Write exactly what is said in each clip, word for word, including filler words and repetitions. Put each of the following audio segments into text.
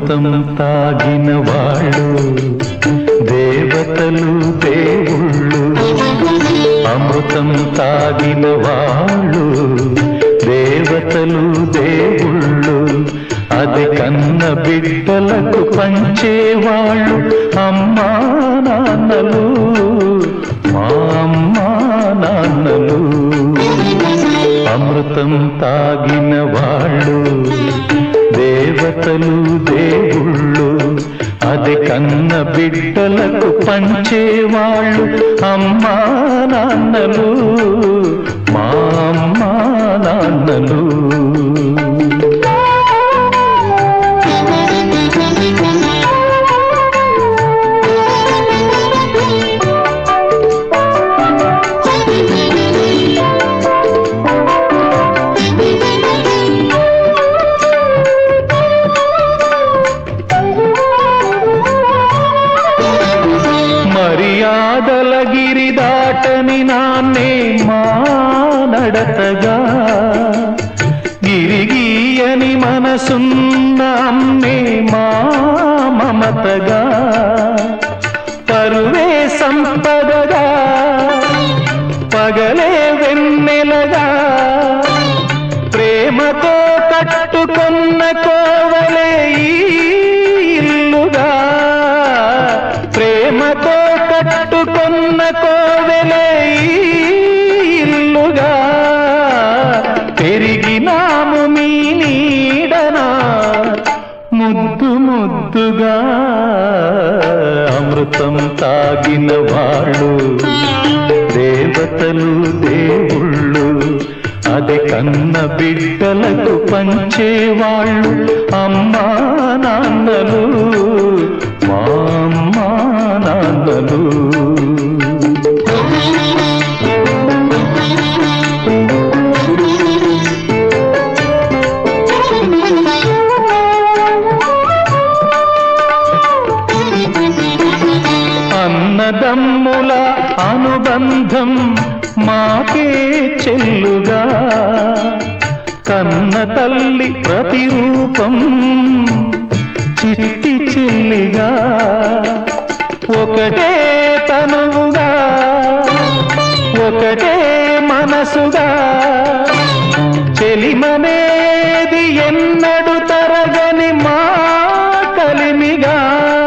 అమృతం తాగిన వాళ్ళు దేవతలు దేవుళ్ళు, అమృతం తాగిన వాళ్ళు దేవతలు దేవుళ్ళు, అది కన్న బిడ్డలకు పంచేవాళ్ళు అమ్మా నాన్నలు, మా అమ్మా నాన్నలు. అమృతం తాగిన వాళ్ళు దేవతలు దేవుళ్ళు, అది కన్న బిడ్డలకు పంచేవాళ్ళు అమ్మా నాన్నలు, మా అమ్మా నాన్నలు. మర్యాదల గిరి దాటని నాన్నే మా నడతగా, గిరిగీయని మనసున్న అమ్మే మా మమతగా, పరువే సంపదగా పగలే వెన్నెలగా, ప్రేమతో కట్టుకున్న కోవలే ఇల్లుగా, ప్రేమతో కట్టుకున్న కోవెలే ఇల్లుగా, పెరిగినాము మీ నీడనా ముద్దు ముద్దుగా. అమృతం తాగిన వాళ్ళు దేవతలు దేవుళ్ళు, అది కన్న బిడ్డలకు పంచేవాళ్ళు అమ్మా నాన్నలు, మా అమ్మా నాన్నలు. అన్నదమ్ముల అనుబంధం మాకే చెల్లుగా, కన్న తల్లి ప్రతిరూపం చిట్టి చెల్లిగా, ఒకటే తనువుగా ఒకటే మనసుగా, చెలిమనేది ఎన్నడు తరగని మా కలిమిగా,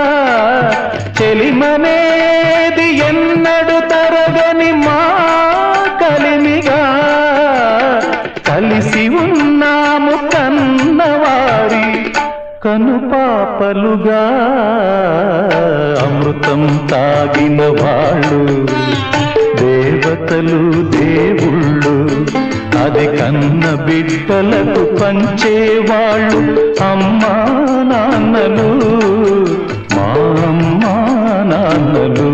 చెలిమనేది ఎన్నడు తరగని మా కలిమిగా, కలిసి ఉన్నాము కన్నవారి కనుపాపలుగా. అమృతం తాగిన వాళ్ళు దేవతలు దేవుళ్ళు, అది కన్న బిడ్డలకు పంచేవాళ్ళు అమ్మా నాన్నలు, మా అమ్మా నాన్నలు.